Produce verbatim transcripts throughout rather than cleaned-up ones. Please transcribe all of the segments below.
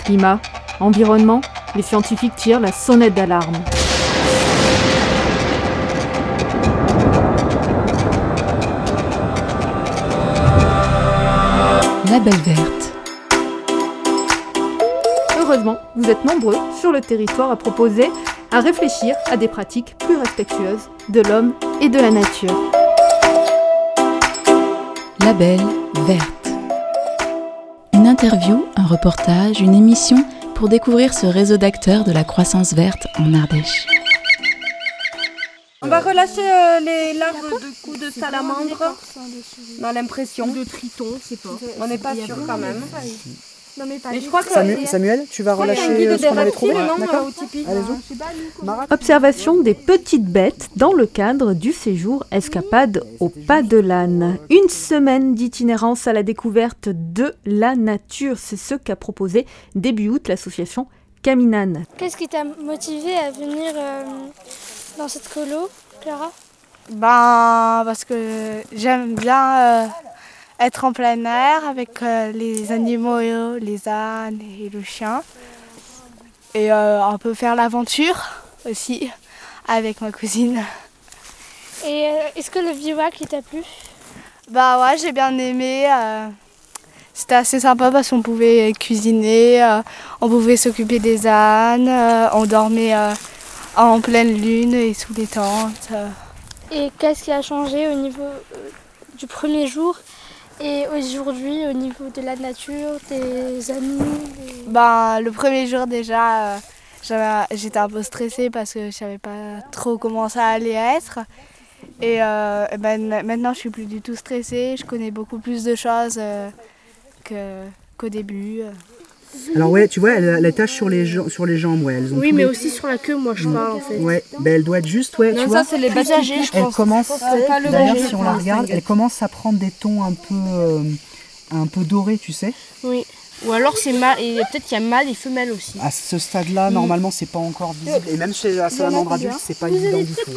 Climat, environnement, les scientifiques tirent la sonnette d'alarme. Label Verte. Heureusement, vous êtes nombreux sur le territoire à proposer, à réfléchir à des pratiques plus respectueuses de l'homme et de la nature. Label Verte. Une interview, un reportage, une émission pour découvrir ce réseau d'acteurs de la croissance verte en Ardèche. On va relâcher euh, les larves de coups de salamandre. On a l'impression. De triton, c'est pas. On n'est pas sûr quand même. Non, mais pas Et je crois que Samuel, Samuel, tu vas relâcher guide euh, ce des qu'on avait trouvé, reptiles, non, d'accord euh, au Tipeee. Allez-y. Observation des petites bêtes dans le cadre du séjour Escapade au Pas de l'Âne. Une semaine d'itinérance à la découverte de la nature, c'est ce qu'a proposé début août l'association Caminane. Qu'est-ce qui t'a motivé à venir euh, dans cette colo, Clara ? Ben, parce que j'aime bien euh, être en plein air avec euh, les animaux, les ânes et le chien. Et euh, un peu faire l'aventure aussi avec ma cousine. Et euh, est-ce que le bivouac il t'a plu ? Bah ouais, j'ai bien aimé. Euh, c'était assez sympa parce qu'on pouvait cuisiner, euh, on pouvait s'occuper des ânes, euh, on dormait euh, en pleine lune et sous les tentes. Euh. Et qu'est-ce qui a changé au niveau euh, du premier jour et aujourd'hui au niveau de la nature, des amis des... Ben, le premier jour déjà, euh, j'avais, j'étais un peu stressée parce que je savais pas trop comment ça allait être. Et euh, ben, maintenant je suis plus du tout stressée, je connais beaucoup plus de choses euh, que, qu'au début. Alors ouais, tu vois, elle a la tache sur les, ja- sur les jambes, ouais. Elles ont Oui, tous mais les- aussi sur la queue, moi je parle en fait. Ouais, ben elle doit être juste, ouais, Non, tu ça vois. c'est les bêtes âgées, je Elle pense. commence, C'est pas le d'ailleurs, danger, si on la regarde, elle commence à prendre des tons un peu, euh, un peu dorés, tu sais. Oui. Ou alors c'est mâle, et peut-être qu'il y a mâle et femelle aussi. À ce stade-là, normalement, c'est pas encore visible. Et même chez la salamandre adulte, c'est pas évident du tout.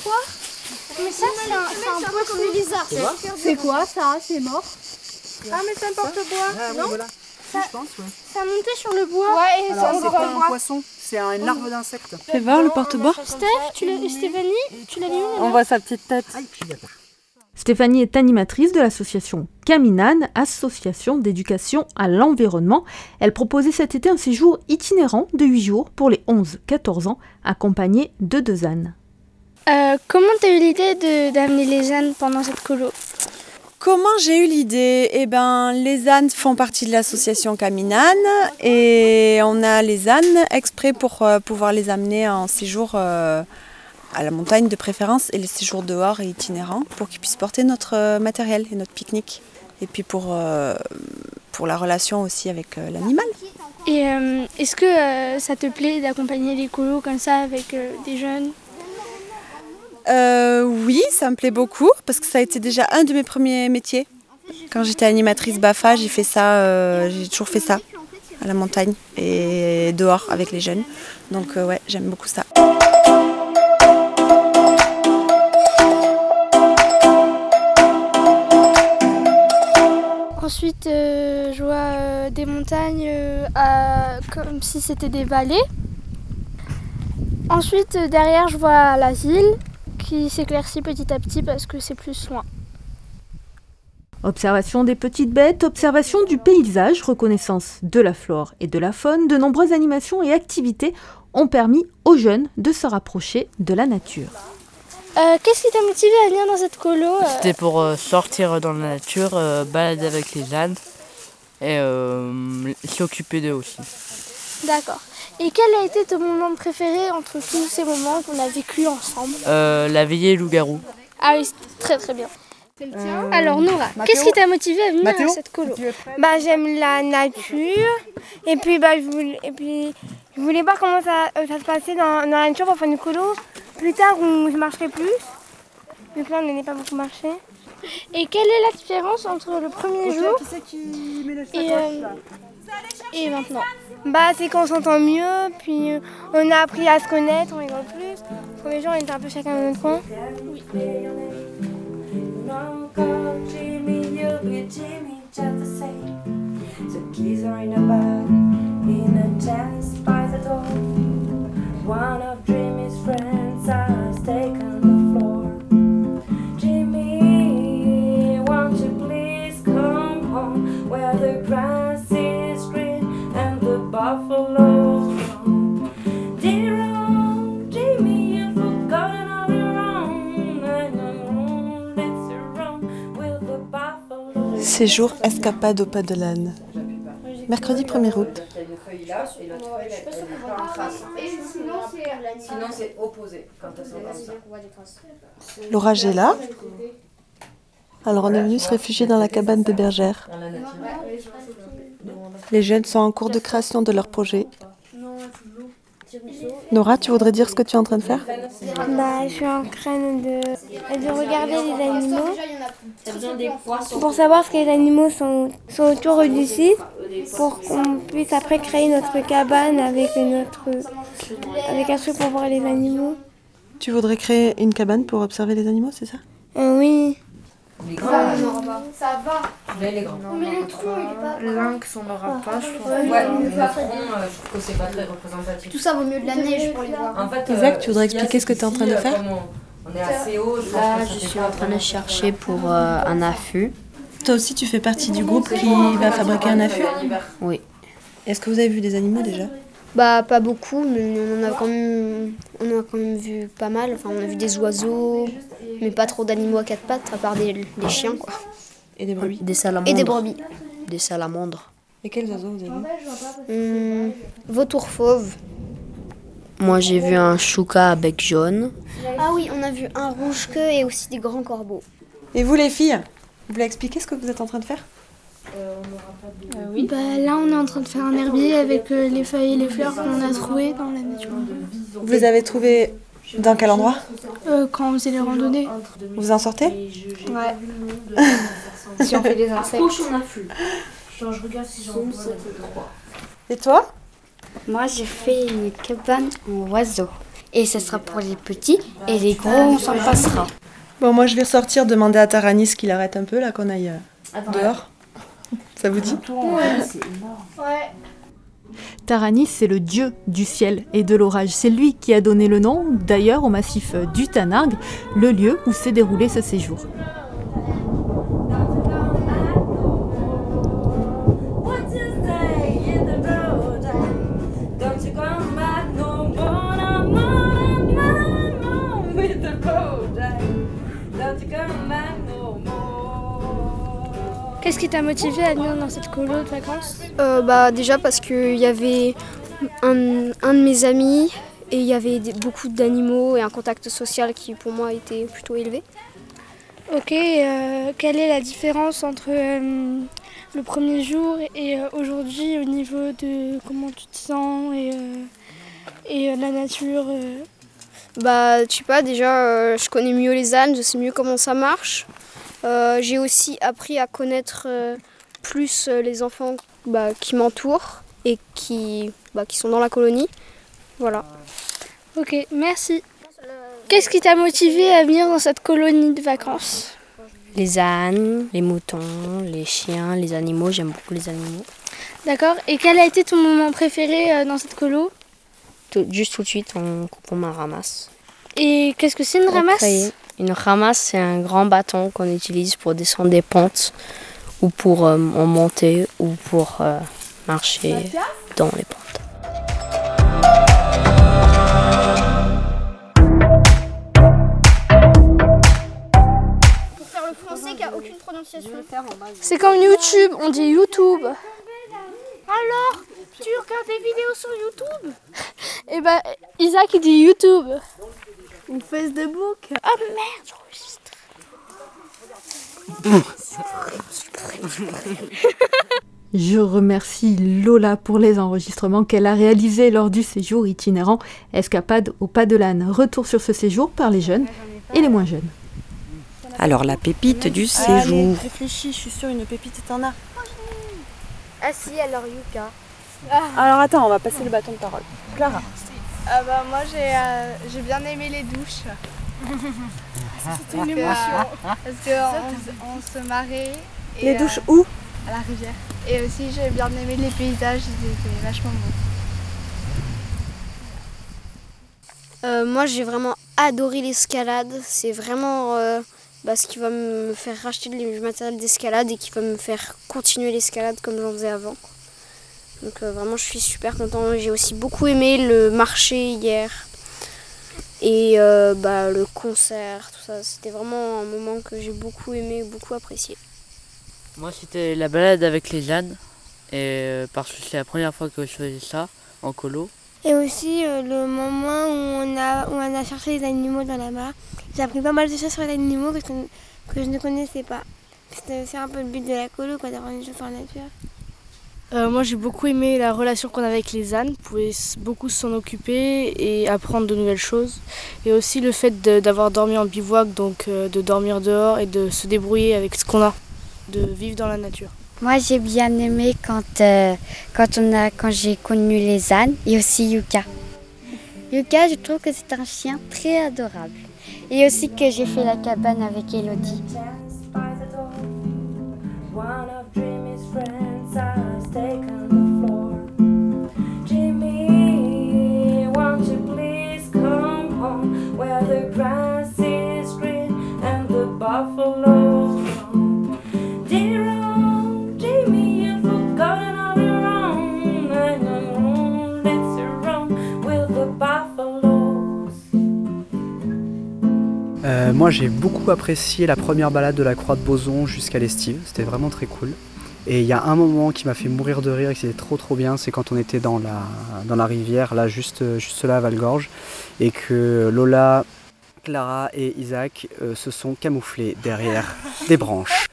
Mais ça c'est un, c'est un peu bizarre. C'est quoi ça ? C'est mort ? Ah mais c'est un porte-bois. Ah oui, voilà. Si, je pense, ouais. Ça montait sur le bois. Ouais, et Alors, ça c'est pas un poisson, c'est un- une larve d'insecte. Fais voir le porte-bois. Steph, tu l'as, Stéphanie, tu l'as vu où, On voit sa petite tête. Aïe, puis y a pas. Stéphanie est animatrice de l'association Caminane, association d'éducation à l'environnement. Elle proposait cet été un séjour itinérant de huit jours pour les onze quatorze ans, accompagnés de deux ânes. Euh, comment t'as eu l'idée de, d'amener les ânes pendant cette colo ? Comment j'ai eu l'idée ? Eh ben, les ânes font partie de l'association Caminane et on a les ânes exprès pour euh, pouvoir les amener en séjour euh, à la montagne de préférence et les séjours dehors et itinérants pour qu'ils puissent porter notre euh, matériel et notre pique-nique. Et puis pour, euh, pour la relation aussi avec euh, l'animal. Et euh, est-ce que euh, ça te plaît d'accompagner les colos comme ça avec euh, des jeunes ? Euh, oui, ça me plaît beaucoup parce que ça a été déjà un de mes premiers métiers. Quand j'étais animatrice BAFA, j'ai fait ça, euh, j'ai toujours fait ça à la montagne et dehors avec les jeunes. Donc euh, ouais, j'aime beaucoup ça. Ensuite, euh, je vois euh, des montagnes euh, à- comme si c'était des vallées. Ensuite, euh, derrière, je vois la ville qui s'éclaircit petit à petit parce que c'est plus loin. Observation des petites bêtes, observation du paysage, reconnaissance de la flore et de la faune, de nombreuses animations et activités ont permis aux jeunes de se rapprocher de la nature. Euh, qu'est-ce qui t'a motivé à venir dans cette colo euh C'était pour euh, sortir dans la nature, euh, balader avec les ânes et euh, s'occuper d'eux aussi. D'accord. Et quel a été ton moment préféré entre tous ces moments qu'on a vécu ensemble ? Euh, la veillée loup-garou. Ah oui, c'est très très bien. Alors Nora, qu'est-ce qui t'a motivé à venir Mathéo, à cette colo ? Bah j'aime la nature et puis bah je voulais et puis je voulais voir comment ça, euh, ça se passait dans, dans la nature pour faire une colo. Plus tard où je marcherai plus. Vu que là on n'allait pas beaucoup marcher. Et quelle est la différence entre le premier jour et, euh, et maintenant ? Bah c'est qu'on s'entend mieux, puis euh, on a appris à se connaître, on rigole plus. Le premier jour on était un peu chacun dans notre coin. Oui. Jimmy, you'll be Jimmy just the same. So keys are in a bag, in a Séjour escapade au pas de l'âne. Mercredi premier août. Sinon c'est opposé quand elles sont comme ça. L'orage est là. Alors on est venu se réfugier dans la cabane des bergères. Les jeunes sont en cours de création de leur projet. Nora, tu voudrais dire ce que tu es en train de faire? Bah, je suis en train de, de regarder les animaux pour savoir ce que les animaux sont, sont autour du site pour qu'on puisse après créer notre cabane avec, notre, avec un truc pour voir les animaux. Tu voudrais créer une cabane pour observer les animaux, c'est ça? euh, Oui. Les grands, ça va. Mais les grands. Mais le tronc, il est pas. Lynx, on n'aura pas, je trouve. Ouais, mais le tronc, euh, je trouve que c'est pas très représentatif. Tout ça vaut mieux de la neige pour les voir. En fait, Isaac, tu voudrais expliquer ce que tu es en train de faire? On est assez haut. Je Là, je suis en train de chercher pour euh, un affût. Toi aussi, tu fais partie du groupe qui va fabriquer un affût? Oui. Est-ce que vous avez vu des animaux déjà? Bah, pas beaucoup, mais on en a quand même, on a quand même vu pas mal. Enfin, on a vu des oiseaux, mais pas trop d'animaux à quatre pattes, à part des, des chiens, quoi. Et des brebis? Des salamandres. Et des brebis. Des salamandres. Et quels oiseaux vous avez Hum, Mmh, vautour fauve. Moi, j'ai vu un chouca à bec jaune. Ah oui, on a vu un rouge-queue et aussi des grands corbeaux. Et vous les filles, vous voulez expliquer ce que vous êtes en train de faire? Euh, oui. Bah, là, on est en train de faire un herbier avec euh, les feuilles et les fleurs qu'on a trouvées dans la nature. Vous les avez trouvés dans quel endroit? euh, Quand on faisait les randonnées. Vous en sortez? Ouais. Si on fait des insectes. Et toi? Moi, j'ai fait une cabane en oiseau. Et ce sera pour les petits et les gros, on s'en passera. Bon, moi, je vais ressortir, demander à Taranis qu'il arrête un peu, là, qu'on aille euh, dehors. Ça vous dit? Ouais. Taranis, c'est le dieu du ciel et de l'orage. C'est lui qui a donné le nom, d'ailleurs, au massif du Tanargue, le lieu où s'est déroulé ce séjour. Qu'est-ce qui t'a motivé à venir dans cette colo de vacances? Euh, bah, déjà parce qu'il y avait un, un de mes amis et il y avait des, beaucoup d'animaux et un contact social qui pour moi était plutôt élevé. Ok, euh, quelle est la différence entre euh, le premier jour et euh, aujourd'hui au niveau de comment tu te sens et, euh, et euh, la nature euh... Bah, je sais pas, déjà euh, je connais mieux les ânes, je sais mieux comment ça marche. Euh, j'ai aussi appris à connaître euh, plus euh, les enfants bah, qui m'entourent et qui, bah, qui sont dans la colonie. Voilà. Ok, merci. Qu'est-ce qui t'a motivé à venir dans cette colonie de vacances? Les ânes, les moutons, les chiens, les animaux. J'aime beaucoup les animaux. D'accord. Et quel a été ton moment préféré euh, dans cette colo? Tout, juste tout de suite, on coupe ma ramasse. Et qu'est-ce que c'est une ramasse? Créer. Une ramasse, c'est un grand bâton qu'on utilise pour descendre des pentes ou pour euh, en monter ou pour euh, marcher dans les pentes. Pour faire le français qui a aucune prononciation. C'est comme YouTube, on dit YouTube. Alors, tu regardes des vidéos sur YouTube? Eh ben, Isaac il dit YouTube. Ou Facebook. Ah merde, j'enregistre. Je remercie Lola pour les enregistrements qu'elle a réalisés lors du séjour itinérant Escapade au pas de l'âne. Retour sur ce séjour par les jeunes et les moins jeunes. Alors la pépite du séjour. Allez, réfléchis, je suis sûre une pépite t'en as. Ah si, alors Yuka. Ah. Alors attends, on va passer le bâton de parole. Clara. Ah bah moi j'ai euh, j'ai bien aimé les douches. C'était une émotion. Parce qu'on on se marrait. Et, les douches où? À la rivière. Et aussi j'ai bien aimé les paysages, ils étaient vachement beaux. Euh, moi j'ai vraiment adoré l'escalade. C'est vraiment euh, bah, ce qui va me faire racheter du matériel d'escalade et qui va me faire continuer l'escalade comme j'en faisais avant. Donc euh, vraiment je suis super contente. J'ai aussi beaucoup aimé le marché hier et euh, bah, le concert, tout ça. C'était vraiment un moment que j'ai beaucoup aimé, beaucoup apprécié. Moi, c'était la balade avec les ânes, et, parce que c'est la première fois que je faisais ça en colo. Et aussi euh, le moment où on, a, où on a cherché les animaux dans la mare. J'ai appris pas mal de choses sur les animaux que je, que je ne connaissais pas. C'était aussi un peu le but de la colo, quoi, d'avoir une chose en nature. Euh, moi j'ai beaucoup aimé la relation qu'on avait avec les ânes, on pouvait beaucoup s'en occuper et apprendre de nouvelles choses. Et aussi le fait de, d'avoir dormi en bivouac, donc euh, de dormir dehors et de se débrouiller avec ce qu'on a, de vivre dans la nature. Moi j'ai bien aimé quand, euh, quand, on a, quand j'ai connu les ânes et aussi Yuka. Yuka, je trouve que c'est un chien très adorable. Et aussi que j'ai fait la cabane avec Elodie. Euh, moi j'ai beaucoup apprécié la première balade de la Croix de Boson jusqu'à l'Estive, c'était vraiment très cool. Et il y a un moment qui m'a fait mourir de rire et qui était trop trop bien, c'est quand on était dans la, dans la rivière, là juste, juste là à Valgorge, et que Lola, Clara et Isaac euh, se sont camouflés derrière des branches.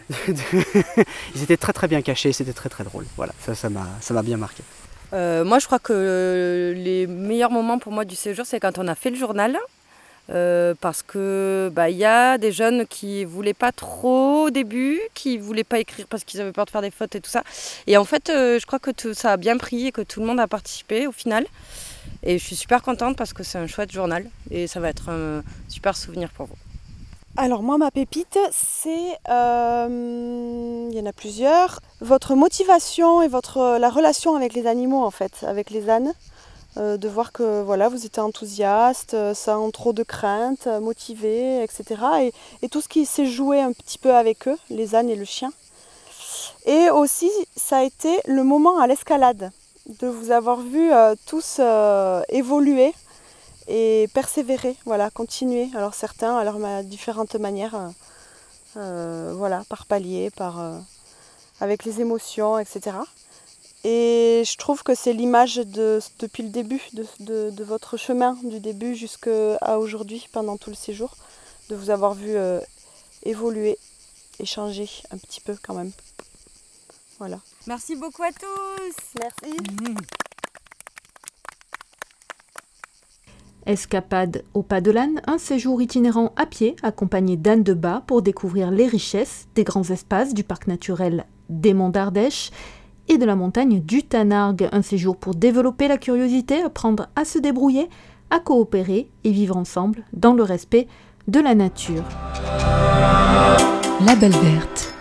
Ils étaient très très bien cachés, c'était très très drôle. Voilà, ça, ça m'a, ça m'a bien marqué. Euh, moi je crois que les meilleurs moments pour moi du séjour, c'est quand on a fait le journal. Euh, parce que bah, y a des jeunes qui voulaient pas trop au début, qui voulaient pas écrire parce qu'ils avaient peur de faire des fautes et tout ça. Et en fait, euh, je crois que tout, ça a bien pris et que tout le monde a participé au final. Et je suis super contente parce que c'est un chouette journal et ça va être un super souvenir pour vous. Alors moi, ma pépite, c'est, euh, il y en a plusieurs, votre motivation et votre, la relation avec les animaux en fait, avec les ânes. Euh, de voir que voilà, vous étiez enthousiaste, sans trop de crainte, motivé, et cetera. Et, et tout ce qui s'est joué un petit peu avec eux, les ânes et le chien. Et aussi, ça a été le moment à l'escalade, de vous avoir vu euh, tous euh, évoluer et persévérer, voilà, continuer. Alors certains, à leurs différentes manières, euh, euh, voilà, par palier, par, euh, avec les émotions, et cetera. Et je trouve que c'est l'image de, depuis le début de, de, de votre chemin, du début jusqu'à aujourd'hui, pendant tout le séjour, de vous avoir vu euh, évoluer et changer un petit peu quand même. Voilà. Merci beaucoup à tous. Merci. Mmh. Escapade au Pas de l'Âne, un séjour itinérant à pied accompagné d'Anne Debat pour découvrir les richesses des grands espaces du parc naturel des Monts d'Ardèche et de la montagne du Tanargue. Un séjour pour développer la curiosité, apprendre à se débrouiller, à coopérer et vivre ensemble dans le respect de la nature. Label Verte.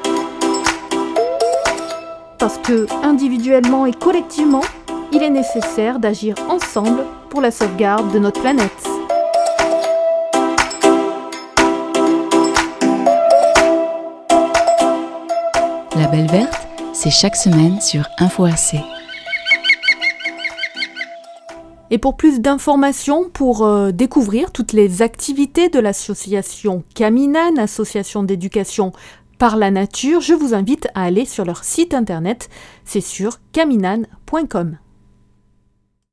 Parce que, individuellement et collectivement, il est nécessaire d'agir ensemble pour la sauvegarde de notre planète. Label Verte, c'est chaque semaine sur Info A C. Et pour plus d'informations, pour euh, découvrir toutes les activités de l'association Caminane, association d'éducation par la nature, je vous invite à aller sur leur site internet, c'est sur caminane point com.